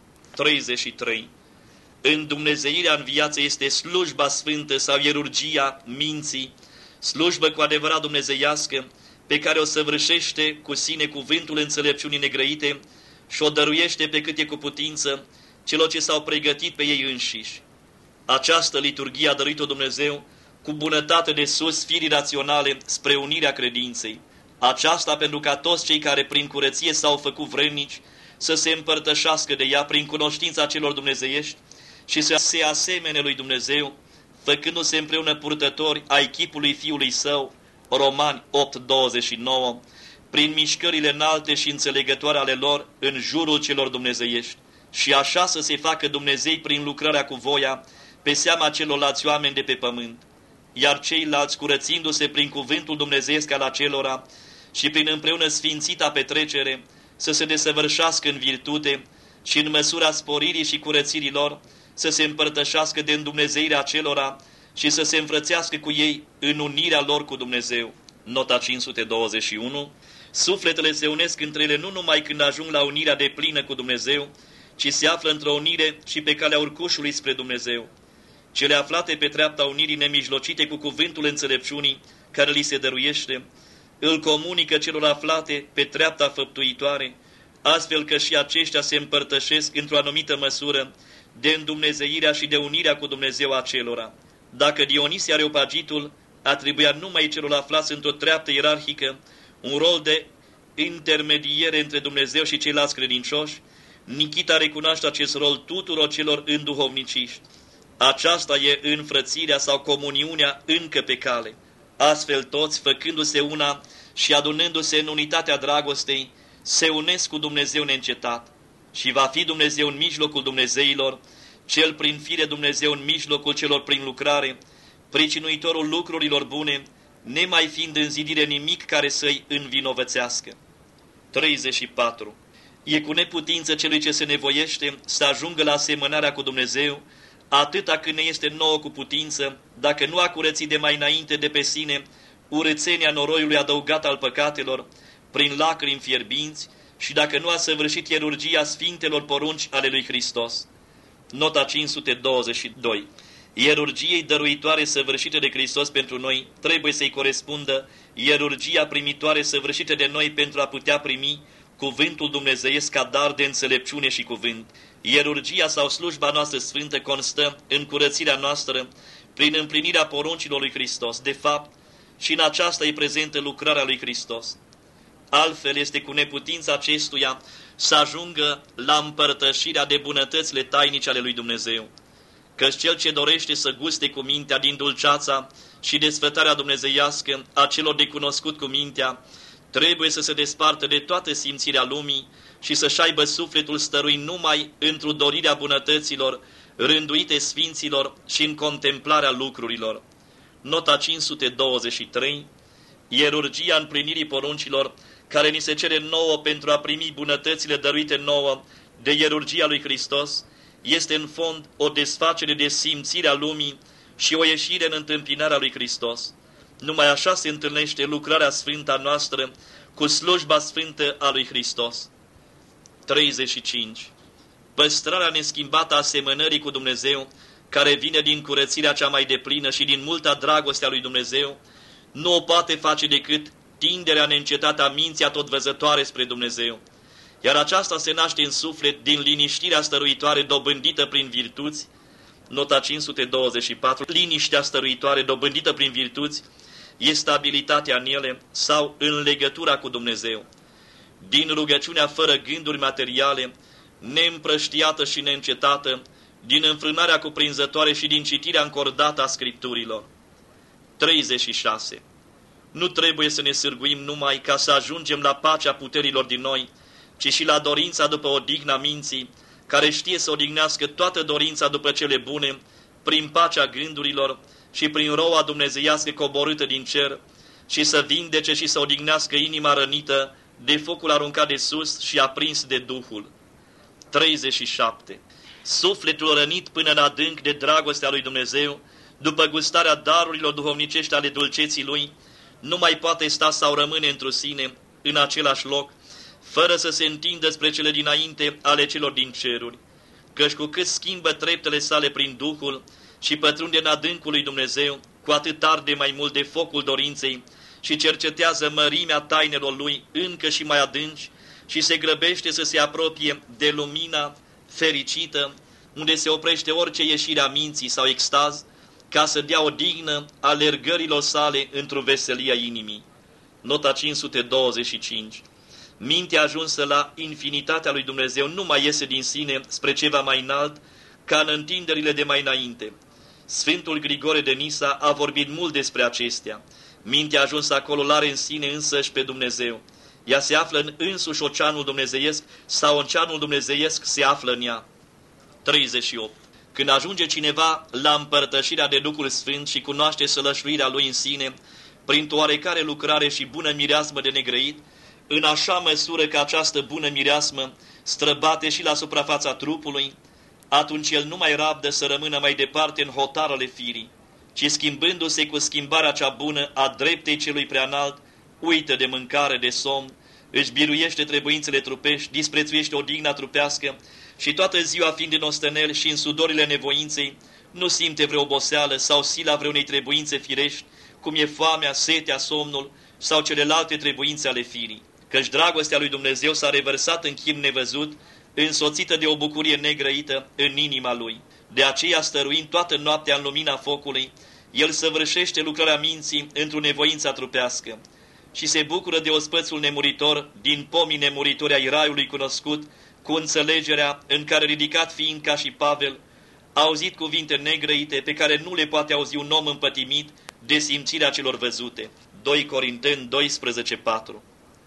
33. Îndumnezeirea în viață este slujba sfântă sau ierurgia minții, slujbă cu adevărat dumnezeiască, pe care o săvârșește cu sine cuvântul înțelepciunii negrăite și o dăruiește pe cât e cu putință celor ce s-au pregătit pe ei înșiși. Această liturghie a dăruit-o Dumnezeu cu bunătate de sus firii raționale spre unirea credinței. Aceasta pentru ca toți cei care prin curăție s-au făcut vrednici să se împărtășească de ea prin cunoștința celor dumnezeiești și să se asemene lui Dumnezeu, făcându-se împreună purtători ai chipului Fiului Său, Romani 8:29, prin mișcările înalte și înțelegătoare ale lor în jurul celor dumnezeiești, și așa să se facă Dumnezei prin lucrarea cu voia pe seama celorlalți oameni de pe pământ, iar ceilalți, curățindu-se prin cuvântul dumnezeiesc al acelora și prin împreună sfințita petrecere, să se desăvârșească în virtute și în măsura sporirii și curățirii lor, să se împărtășească de îndumnezeirea acelora și să se înfrățească cu ei în unirea lor cu Dumnezeu. Nota 521. Sufletele se unesc între ele nu numai când ajung la unirea deplină cu Dumnezeu, ci se află într-o unire și pe calea urcușului spre Dumnezeu. Cele aflate pe treapta unirii nemijlocite cu cuvântul înțelepciunii, care li se dăruiește, îl comunică celor aflate pe treapta făptuitoare, astfel că și aceștia se împărtășesc într-o anumită măsură de îndumnezeirea și de unirea cu Dumnezeu acelora. Dacă Dionisie Areopagitul atribuia numai celor aflați într-o treaptă ierarhică un rol de intermediere între Dumnezeu și ceilalți credincioși, Nichita recunoaște acest rol tuturor celor înduhovniciști. Aceasta e înfrățirea sau comuniunea încă pe cale. Astfel toți, făcându-se una și adunându-se în unitatea dragostei, se unesc cu Dumnezeu neîncetat. Și va fi Dumnezeu în mijlocul Dumnezeilor, Cel prin fire Dumnezeu în mijlocul celor prin lucrare, pricinuitorul lucrurilor bune, nemai fiind în zidire nimic care să-i învinovățească. 34. E cu neputință celui ce se nevoiește să ajungă la asemănarea cu Dumnezeu, atâta când ne este nouă cu putință, dacă nu a curățit de mai înainte de pe sine urățenia noroiului adăugat al păcatelor, prin lacrimi fierbinți, și dacă nu a săvârșit ierurgia sfintelor porunci ale lui Hristos. Nota 522. Ierurgiei dăruitoare săvârșită de Hristos pentru noi trebuie să-i corespundă ierurgia primitoare săvârșită de noi pentru a putea primi cuvântul dumnezeiesc ca dar de înțelepciune și cuvânt. Ierurgia sau slujba noastră sfântă constă în curățirea noastră prin împlinirea poruncilor lui Hristos. De fapt, și în aceasta e prezentă lucrarea lui Hristos. Altfel este cu neputința acestuia să ajungă la împărtășirea de bunătățile tainice ale lui Dumnezeu. Căci cel ce dorește să guste cu mintea din dulceața și desfătarea dumnezeiască a celor de cunoscut cu mintea, trebuie să se despartă de toată simțirea lumii și să-și aibă sufletul stărui numai într-o dorire a bunătăților rânduite sfinților și în contemplarea lucrurilor. Nota 523. Ierurgia împlinirii poruncilor care ni se cere nouă pentru a primi bunătățile dăruite nouă de ierurgia lui Hristos este în fond o desfacere de simțirea lumii și o ieșire în întâmpinarea lui Hristos. Numai așa se întâlnește lucrarea sfântă a noastră cu slujba sfântă a lui Hristos. 35. Păstrarea neschimbată a asemănării cu Dumnezeu, care vine din curățirea cea mai deplină și din multa dragoste a lui Dumnezeu, nu o poate face decât tinderea neîncetată a minții atotvăzătoare spre Dumnezeu. Iar aceasta se naște în suflet din liniștirea stăruitoare dobândită prin virtuți. Nota 524. Liniștea stăruitoare dobândită prin virtuți e stabilitatea în ele sau în legătura cu Dumnezeu. Din rugăciunea fără gânduri materiale, neîmprăștiată și neîncetată, din înfrânarea cuprinzătoare și din citirea încordată a Scripturilor. 36. Nu trebuie să ne sârguim numai ca să ajungem la pacea puterilor din noi, ci și la dorința după odihna minții, care știe să odihnească toată dorința după cele bune, prin pacea gândurilor și prin roa dumnezeiască coborâtă din cer, și să vindece și să odihnească inima rănită de focul aruncat de sus și aprins de Duhul. 37. Sufletul rănit până în adânc de dragostea lui Dumnezeu, după gustarea darurilor duhovnicești ale dulceții lui, nu mai poate sta sau rămâne într-o sine, în același loc, fără să se întindă spre cele dinainte ale celor din ceruri, căci cu cât schimbă treptele sale prin Duhul și pătrunde în adâncul lui Dumnezeu, cu atât arde mai mult de focul dorinței și cercetează mărimea tainelor lui încă și mai adânci și se grăbește să se apropie de lumina fericită, unde se oprește orice ieșire a minții sau extaz, ca să dea odihnă alergărilor sale într-o veselie a inimii. Nota 525. Mintea ajunsă la infinitatea lui Dumnezeu nu mai iese din sine spre ceva mai înalt ca în întinderile de mai înainte. Sfântul Grigore de Nisa a vorbit mult despre acestea. Mintea ajunsă acolo l-are în sine însăși pe Dumnezeu. Ea se află în însuși oceanul dumnezeiesc sau oceanul dumnezeiesc se află în ea. 38. Când ajunge cineva la împărtășirea de Duhul Sfânt și cunoaște sălășluirea lui în sine, printr-o oarecare lucrare și bună mireasmă de negrăit, în așa măsură că această bună mireasmă străbate și la suprafața trupului, atunci el nu mai rabdă să rămână mai departe în hotarele firii, ci schimbându-se cu schimbarea cea bună a dreptei celui preanalt, uită de mâncare, de somn, își biruiește trebuințele trupești, disprețuiește odihna trupească și toată ziua fiind în ostenel și în sudorile nevoinței, nu simte vreo oboseală sau sila vreunei trebuințe firești, cum e foamea, setea, somnul sau celelalte trebuințe ale firii. Căci dragostea lui Dumnezeu s-a revărsat în chip nevăzut, însoțită de o bucurie negrăită în inima lui. De aceea, stăruind toată noaptea în lumina focului, el săvârșește lucrarea minții într-o nevoință trupească și se bucură de ospățul nemuritor din pomii nemuritori ai raiului cunoscut, cu înțelegerea în care, ridicat fiind ca și Pavel, a auzit cuvinte negrăite pe care nu le poate auzi un om împătimit de simțirea celor văzute. 2 Corinteni 12:4,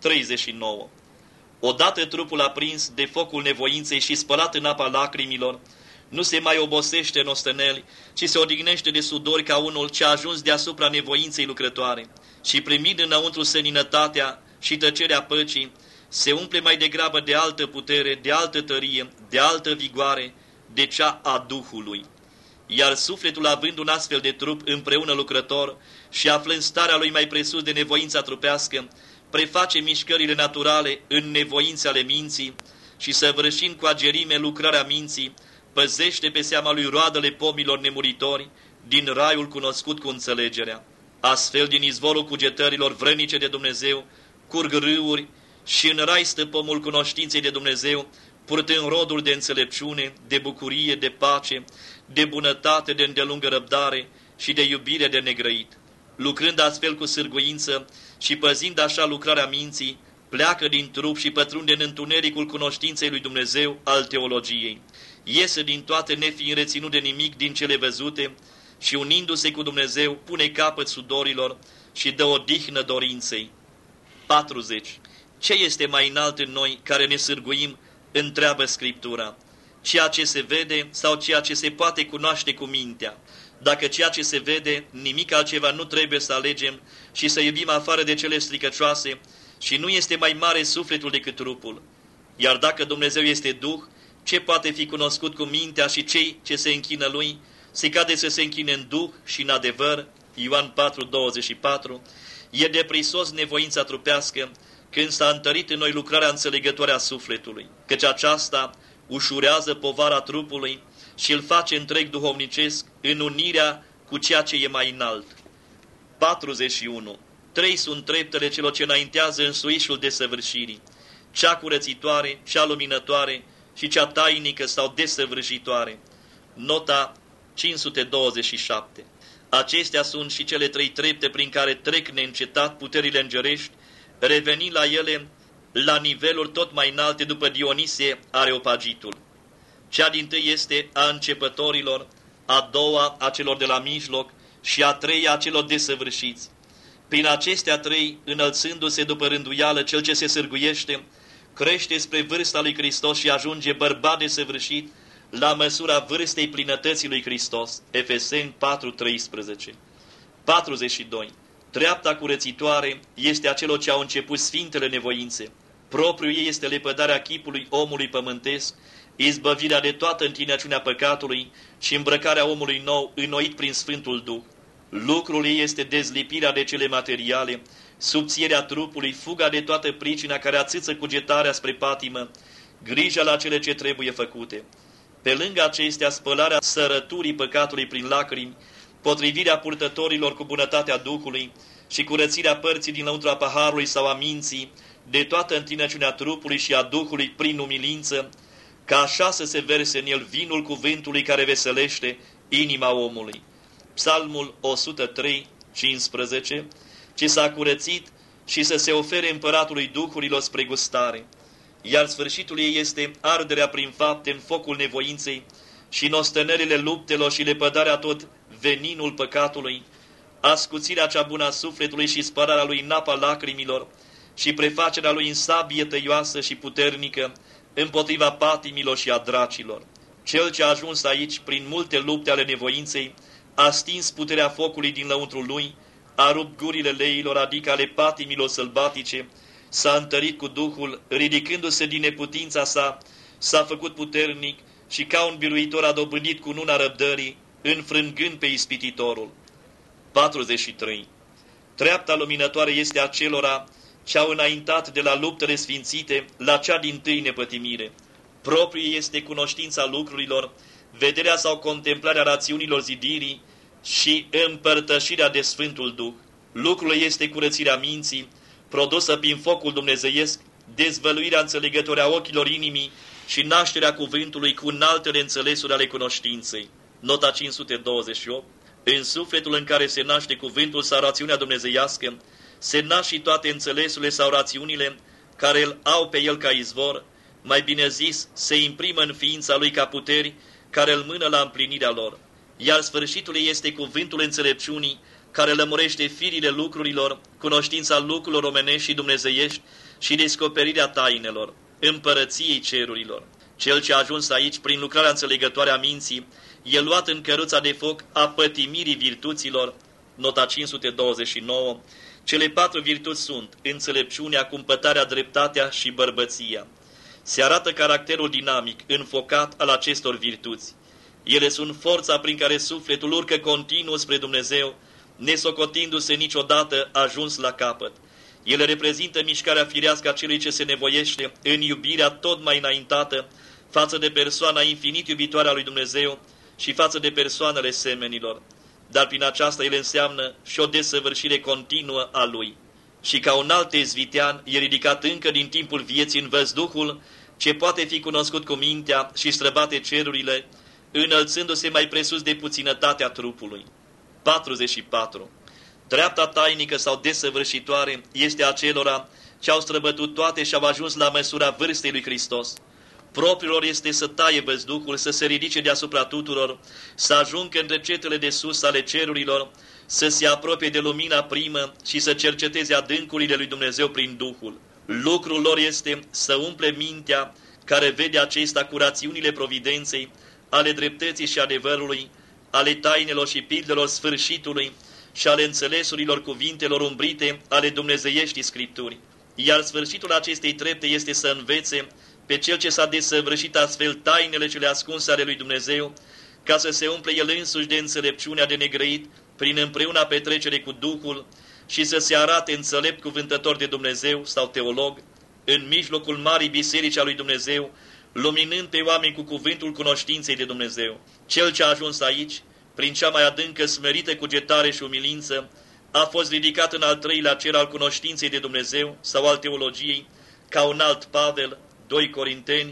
39. Odată trupul aprins de focul nevoinței și spălat în apa lacrimilor, nu se mai obosește în osteneli, ci se odihnește de sudori ca unul ce a ajuns deasupra nevoinței lucrătoare și, primind înăuntru seninătatea și tăcerea păcii, se umple mai degrabă de altă putere, de altă tărie, de altă vigoare, de cea a Duhului. Iar sufletul, având un astfel de trup împreună lucrător și aflând starea lui mai presus de nevoința trupească, preface mișcările naturale în nevoințe ale minții și, săvârșind cu agerime lucrarea minții, păzește pe seama lui roadele pomilor nemuritori din raiul cunoscut cu înțelegerea. Astfel, din izvorul cugetărilor vrănice de Dumnezeu, curg râuri și în rai stă pomul cunoștinței de Dumnezeu, purtând rodul de înțelepciune, de bucurie, de pace, de bunătate, de îndelungă răbdare și de iubire de negrăit. Lucrând astfel cu sârguință și păzind așa lucrarea minții, pleacă din trup și pătrunde în întunericul cunoștinței lui Dumnezeu al teologiei. Iese din toate nefiind reținut de nimic din cele văzute și, unindu-se cu Dumnezeu, pune capăt sudorilor și dă odihnă dorinței. 40. Ce este mai înalt în noi care ne sârguim, întreabă Scriptura? Ceea ce se vede sau ceea ce se poate cunoaște cu mintea? Dacă ceea ce se vede, nimic altceva nu trebuie să alegem și să iubim afară de cele stricăcioase, și nu este mai mare sufletul decât trupul. Iar dacă Dumnezeu este Duh, ce poate fi cunoscut cu mintea, și cei ce se închină Lui se cade să se închine în Duh și în adevăr? Ioan 4:24. E deprisos nevoința trupească când s-a întărit în noi lucrarea înțelegătoare a sufletului, căci aceasta ușurează povara trupului și îl face întreg duhovnicesc în unirea cu ceea ce e mai înalt. 41. 3 sunt treptele celor ce înaintează în suișul desăvârșirii: cea curățitoare, cea luminătoare și cea tainică sau desăvârșitoare. Nota 527. Acestea sunt și cele 3 trepte prin care trec neîncetat puterile îngerești, revenind la ele la niveluri tot mai înalte după Dionisie Areopagitul. Cea dintâi este a începătorilor, a doua a celor de la mijloc și a treia a celor desăvârșiți. Prin acestea 3, înălțându-se după rânduială, cel ce se sârguiește crește spre vârsta lui Hristos și ajunge bărbat desăvârșit la măsura vârstei plinătății lui Hristos. Efeseni 4:13. 42. Treapta curățitoare este a celor ce au început sfintele nevoințe. Propriul ei este lepădarea chipului omului pământesc, izbăvirea de toată întinăciunea păcatului și îmbrăcarea omului nou, înnoit prin Sfântul Duh. Lucrul ei este dezlipirea de cele materiale, subțierea trupului, fuga de toată pricina care ațâță cugetarea spre patimă, grija la cele ce trebuie făcute. Pe lângă acestea, spălarea sărăturii păcatului prin lacrimi, potrivirea purtătorilor cu bunătatea Duhului și curățirea părții din lăuntra paharului sau a minții, de toată întinăciunea trupului și a Duhului prin umilință, ca așa să se verse în el vinul cuvântului care veselește inima omului. Psalmul 103:15, ci s-a curățit și să se ofere împăratului Duhurilor spre gustare. Iar sfârșitul ei este arderea prin fapte în focul nevoinței și în ostenările luptelor și lepădarea tot veninul păcatului, ascuțirea cea bună a sufletului și spălarea lui în apa lacrimilor și prefacerea lui în sabie tăioasă și puternică împotriva patimilor și a dracilor. Cel ce a ajuns aici prin multe lupte ale nevoinței a stins puterea focului din lăuntrul lui, a rupt gurile leilor, adică ale patimilor sălbatice, s-a întărit cu Duhul, ridicându-se din neputința sa, s-a făcut puternic și ca un biruitor a dobândit cununa răbdării, înfrângând pe ispititorul. 43. Treapta luminătoare este acelora ce au înaintat de la luptele sfințite la cea dintâi nepătimire. Propriu este cunoștința lucrurilor, vederea sau contemplarea rațiunilor zidirii și împărtășirea de Sfântul Duh. Lucrul este curățirea minții, produsă prin focul dumnezeiesc, dezvăluirea înțelegătoare a ochilor inimii și nașterea cuvântului cu înaltele înțelesuri ale cunoștinței. Nota 528. În sufletul în care se naște cuvântul sau rațiunea dumnezeiască, se nasc și toate înțelesurile sau rațiunile care îl au pe el ca izvor, mai bine zis, se imprimă în ființa lui ca puteri care îl mână la împlinirea lor. Iar sfârșitul este cuvântul înțelepciunii, care lămurește firile lucrurilor, cunoștința lucrurilor omenești și dumnezeiești și descoperirea tainelor, împărăției cerurilor. Cel ce a ajuns aici prin lucrarea înțelegătoare a minții, e luat în căruța de foc a pătimirii virtuților. Nota 529. Cele 4 virtuți sunt înțelepciunea, cumpătarea, dreptatea și bărbăția. Se arată caracterul dinamic, înfocat al acestor virtuți. Ele sunt forța prin care sufletul urcă continuu spre Dumnezeu, nesocotindu-se niciodată ajuns la capăt. Ele reprezintă mișcarea firească a celui ce se nevoiește în iubirea tot mai înaintată față de persoana infinit iubitoare a lui Dumnezeu și față de persoanele semenilor. Dar prin aceasta ele înseamnă și o desăvârșire continuă a lui. Și ca un alt tezvitean e ridicat încă din timpul vieții în văzduhul ce poate fi cunoscut cu mintea și străbate cerurile, înălțându-se mai presus de puținătatea trupului. 44. Dreapta tainică sau desăvârșitoare este acelora ce au străbătut toate și au ajuns la măsura vârstei lui Hristos. Propriilor este să taie văzduhul, să se ridice deasupra tuturor, să ajungă în receptele de sus ale cerurilor, să se apropie de lumina primă și să cerceteze adâncurile lui Dumnezeu prin Duhul. Lucrul lor este să umple mintea care vede acesta cu rațiunile providenței, ale dreptății și adevărului, ale tainelor și pildelor sfârșitului și ale înțelesurilor cuvintelor umbrite ale dumnezeieștii Scripturi. Iar sfârșitul acestei trepte este să învețe pe cel ce s-a desăvârșit astfel tainele cele ascunse ale lui Dumnezeu, ca să se umple el însuși de înțelepciunea de negrăit prin împreuna petrecere cu Duhul și să se arate înțelept cuvântător de Dumnezeu sau teolog, în mijlocul marii biserici a lui Dumnezeu, luminând pe oameni cu cuvântul cunoștinței de Dumnezeu. Cel ce a ajuns aici, prin cea mai adâncă smerită cugetare și umilință, a fost ridicat în al treilea cer al cunoștinței de Dumnezeu sau al teologiei, ca un alt Pavel, 2 Corinteni,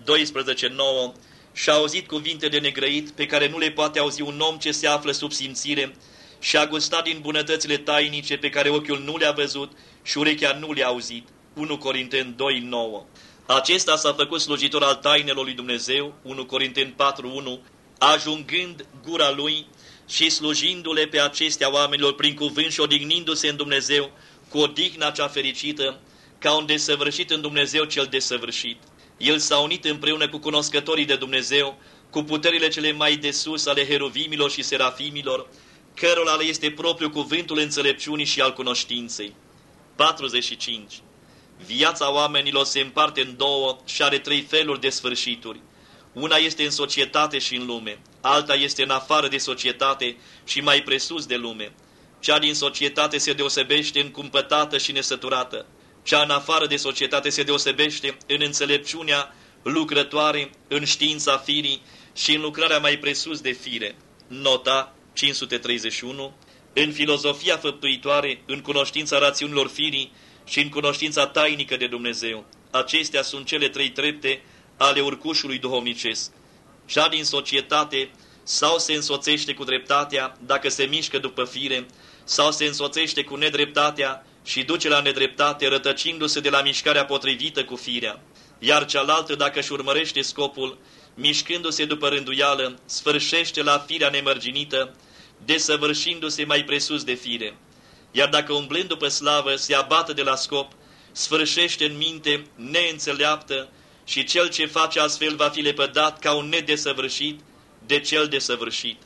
12:9, și-a auzit cuvinte de negrăit pe care nu le poate auzi un om ce se află sub simțire și a gustat din bunătățile tainice pe care ochiul nu le-a văzut și urechea nu le-a auzit. 1 Corinteni 2:9. Acesta s-a făcut slujitor al tainelor lui Dumnezeu, 1 Corinteni 4:1, ajungând gura lui și slujindu-le pe acestea oamenilor prin cuvânt și odihnindu-se în Dumnezeu cu odihna cea fericită, ca un desăvârșit în Dumnezeu cel desăvârșit. El s-a unit împreună cu cunoscătorii de Dumnezeu, cu puterile cele mai de sus ale heruvimilor și serafimilor, cărora le este propriu cuvântul înțelepciunii și al cunoștinței. 45. Viața oamenilor se împarte în două și are 3 feluri de sfârșituri. Una este în societate și în lume, alta este în afară de societate și mai presus de lume. Cea din societate se deosebește în cumpătată și nesăturată. Cea în afară de societate se deosebește în înțelepciunea lucrătoare, în știința firii și în lucrarea mai presus de fire. Nota 531. În filozofia făptuitoare, în cunoștința rațiunilor firii și în cunoștința tainică de Dumnezeu. Acestea sunt cele 3 trepte ale urcușului duhovnicesc. Cea din societate sau se însoțește cu dreptatea dacă se mișcă după fire, sau se însoțește cu nedreptatea și duce la nedreptate rătăcindu-se de la mișcarea potrivită cu firea. Iar cealaltă, dacă își urmărește scopul, mișcându-se după rânduială, sfârșește la firea nemărginită, desăvârșindu-se mai presus de fire. Iar dacă umblând după slavă se abată de la scop, sfârșește în minte neînțeleaptă și cel ce face astfel va fi lepădat ca un nedesăvârșit de cel desăvârșit.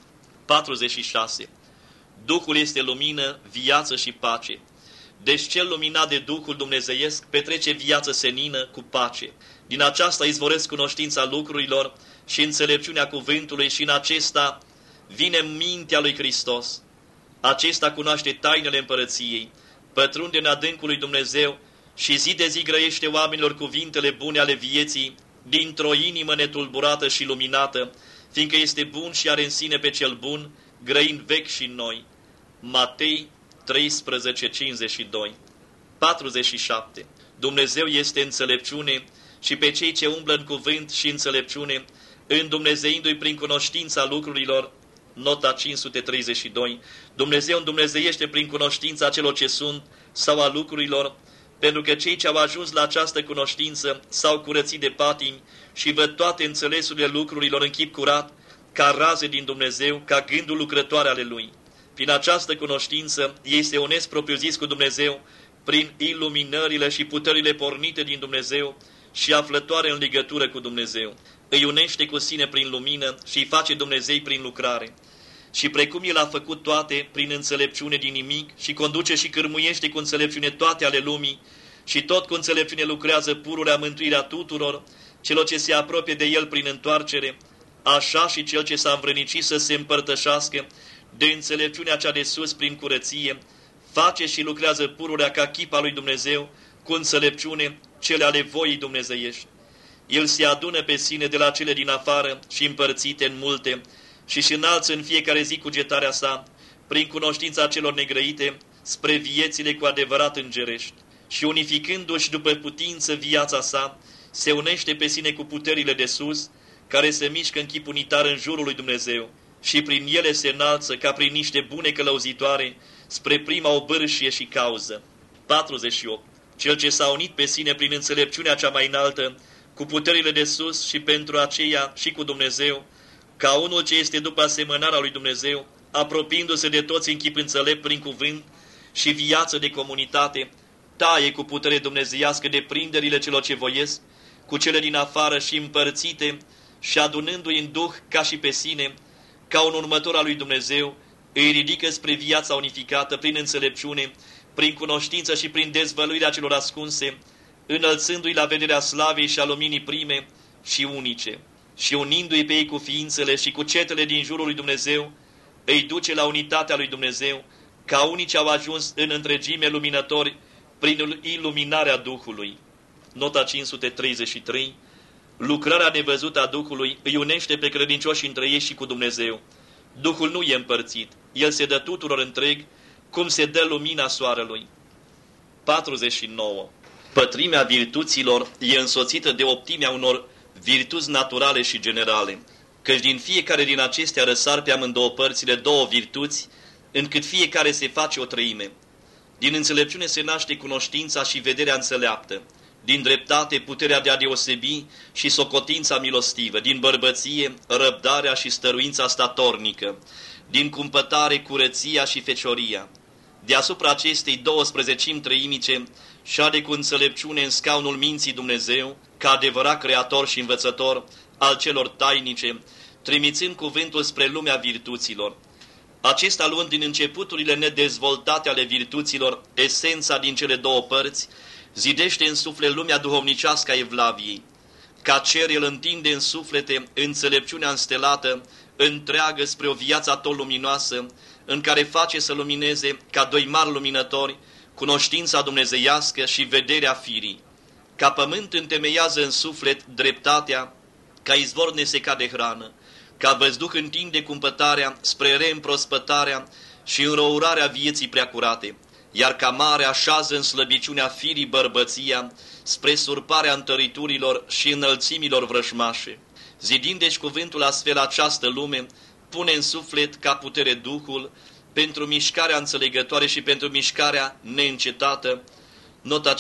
46. Duhul este lumină, viață și pace. Deci cel luminat de Duhul dumnezeiesc petrece viață senină cu pace. Din aceasta izvoresc cunoștința lucrurilor și înțelepciunea cuvântului și în acesta vine mintea lui Hristos. Acesta cunoaște tainele împărăției, pătrunde în adâncul lui Dumnezeu și zi de zi grăiește oamenilor cuvintele bune ale vieții dintr-o inimă netulburată și luminată, fiindcă este bun și are în sine pe cel bun, grăind vechi și noi. Matei 13:52. 47. Dumnezeu este înțelepciune și pe cei ce umblă în cuvânt și înțelepciune, îndumnezeindu-i prin cunoștința lucrurilor, nota 532, Dumnezeu îndumnezeiește prin cunoștința celor ce sunt sau a lucrurilor, pentru că cei ce au ajuns la această cunoștință s-au curățit de patimi și văd toate înțelesurile lucrurilor în chip curat, ca raze din Dumnezeu, ca gândul lucrătoare ale Lui. Prin această cunoștință ei se unesc propriu-zis cu Dumnezeu, prin iluminările și puterile pornite din Dumnezeu și aflătoare în legătură cu Dumnezeu. Îi unește cu sine prin lumină și îi face Dumnezei prin lucrare. Și precum El a făcut toate prin înțelepciune din nimic și conduce și cârmuiește cu înțelepciune toate ale lumii și tot cu înțelepciune lucrează pururea mântuirea tuturor, celor ce se apropie de El prin întoarcere, așa și cel ce s-a învrednicit să se împărtășească de înțelepciunea cea de sus prin curăție, face și lucrează pururea ca chipa lui Dumnezeu cu înțelepciune cele ale voii dumnezeiești. El se adună pe sine de la cele din afară și împărțite în multe și înalță în fiecare zi cugetarea sa, prin cunoștința celor negrăite, spre viețile cu adevărat îngerești. Și unificându-și după putință viața sa, se unește pe sine cu puterile de sus, care se mișcă în chip unitar în jurul lui Dumnezeu și prin ele se înalță ca prin niște bune călăuzitoare spre prima obârșie și cauză. 48. Cel ce s-a unit pe sine prin înțelepciunea cea mai înaltă, cu puterile de sus și pentru aceea și cu Dumnezeu, ca unul ce este după asemănarea lui Dumnezeu, apropiindu-se de toți în chip înțelept prin cuvânt și viață de comunitate, taie cu putere dumnezeiască de prinderile celor ce voiesc, cu cele din afară și împărțite, și adunându-i în duh ca și pe sine, ca un următor al lui Dumnezeu, îi ridică spre viața unificată prin înțelepciune, prin cunoștință și prin dezvăluirea celor ascunse, înălțându-i la vederea slavei și a luminii prime și unice, și unindu-i pe ei cu ființele și cu cetele din jurul lui Dumnezeu, îi duce la unitatea lui Dumnezeu, ca unii ce au ajuns în întregime luminători prin iluminarea Duhului. Nota 533. Lucrarea nevăzută a Duhului îi unește pe credincioși între ei și cu Dumnezeu. Duhul nu e împărțit, El se dă tuturor întreg, cum se dă lumina soarelui. 49. Pătrimea virtuților e însoțită de optimea unor virtuți naturale și generale, căci din fiecare din acestea răsar pe amândouă părțile două virtuți, încât fiecare se face o treime. Din înțelepciune se naște cunoștința și vederea înțeleaptă, din dreptate puterea de a deosebi și socotința milostivă, din bărbăție răbdarea și stăruința statornică, din cumpătare curăția și fecioria. Deasupra acestei 12 treimice șade cu înțelepciune în scaunul minții Dumnezeu, ca adevărat creator și învățător al celor tainice, trimițând cuvântul spre lumea virtuților. Acesta luând din începuturile nedezvoltate ale virtuților esența din cele două părți, zidește în suflet lumea duhovnicească a Evlaviei. Ca cer el întinde în suflete înțelepciunea înstelată, întreagă spre o viață tot luminoasă, în care face să lumineze ca doi mari luminători cunoștința dumnezeiască și vederea firii. Ca pământ întemeiază în suflet dreptatea, ca izvor nesecat de hrană, ca văzduh întinde cumpătarea spre reîmprospătarea și înrourarea vieții preacurate, iar ca mare așează în slăbiciunea firii bărbăția spre surparea întăriturilor și înălțimilor vrășmașe. Zidind deci cuvântul astfel această lume, pune în suflet ca putere Duhul pentru mișcarea înțelegătoare și pentru mișcarea neîncetată. Nota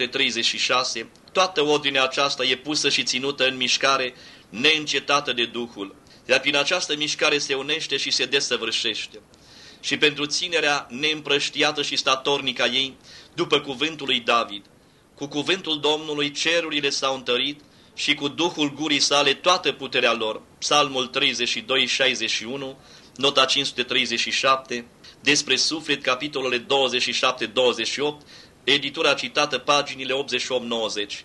536. Toată ordinea aceasta e pusă și ținută în mișcare neîncetată de Duhul, iar prin această mișcare se unește și se desăvârșește. Și pentru ținerea neîmprăștiată și statornică a ei, după cuvântul lui David, cu cuvântul Domnului cerurile s-au întărit și cu Duhul gurii sale toată puterea lor. Psalmul 32, 61, nota 537, despre suflet, capitolele 27-28, editura citată, paginile 88-90.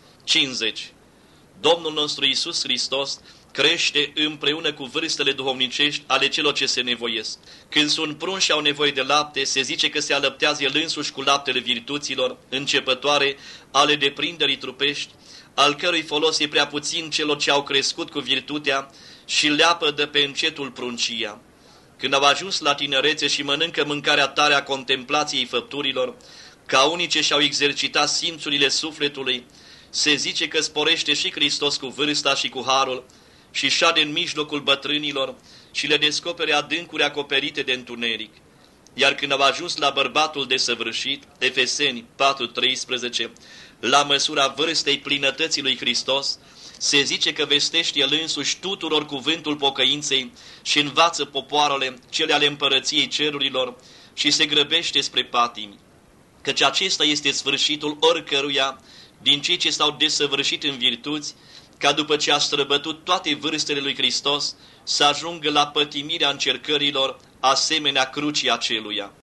50. Domnul nostru Iisus Hristos crește împreună cu vârstele duhovnicești ale celor ce se nevoiesc. Când sunt prunși și au nevoie de lapte, se zice că se alăptează el însuși cu laptele virtuților începătoare ale deprinderii trupești, al cărui folos e prea puțin celor ce au crescut cu virtutea și leapă de pe încetul pruncia. când au ajuns la tinerețe și mănâncă mâncarea tare a contemplației făpturilor, ca unii ce și-au exercitat simțurile sufletului, se zice că sporește și Hristos cu vârsta și cu harul și șade în mijlocul bătrânilor și le descopere adâncuri acoperite de întuneric. Iar când au ajuns la bărbatul desăvârșit, Efeseni 4:13, la măsura vârstei plinătății lui Hristos, se zice că vestește el însuși tuturor cuvântul pocăinței și învață popoarele cele ale împărăției cerurilor și se grăbește spre patimi, căci acesta este sfârșitul oricăruia din cei ce s-au desăvârșit în virtuți, ca după ce a străbătut toate vârstele lui Hristos, să ajungă la pătimirea încercărilor asemenea crucii aceluia.